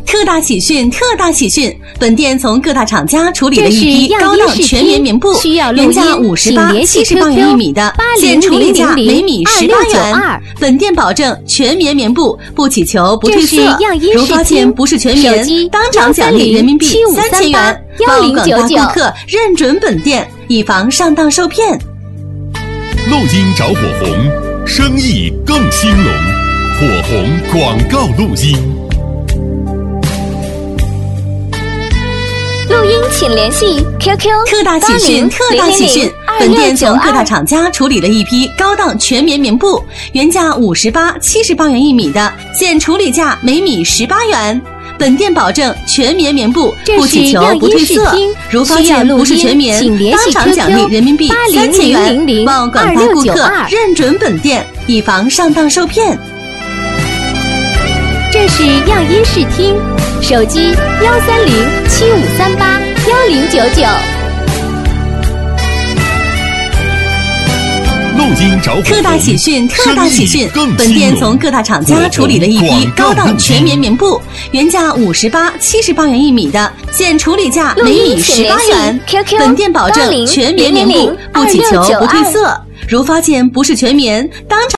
特大喜讯！特大喜讯！本店从各大厂家处理了一批高档全棉棉布，原价58、78元1米的，现处理价每米18元。本店保证全棉棉布不起球不褪色，如发现不是全棉，当场奖励人民币3000元。望广大顾客认准本店，以防上当受骗。 陆金找火红，生意更兴隆。火红广告录音。 录音请联系 QQ 特大喜讯！特大喜讯！本店从各大厂家处理了一批高档全棉棉布，原价58、78元1米的，现处理价每米18元。本店保证全棉棉布不起球不褪色，如发现不是全棉，当场奖励人民币3000元。望广大顾客认准本店，以防上当受骗。 这是样音视听，手机13075381099。 陆金找火红， 特大喜讯！特大喜讯！本店从各大厂家处理了一批高档全棉棉布，原价58、78元1米的，现处理价每米18元。本店保证全棉棉布不起球不褪色，如发现不是全棉，当场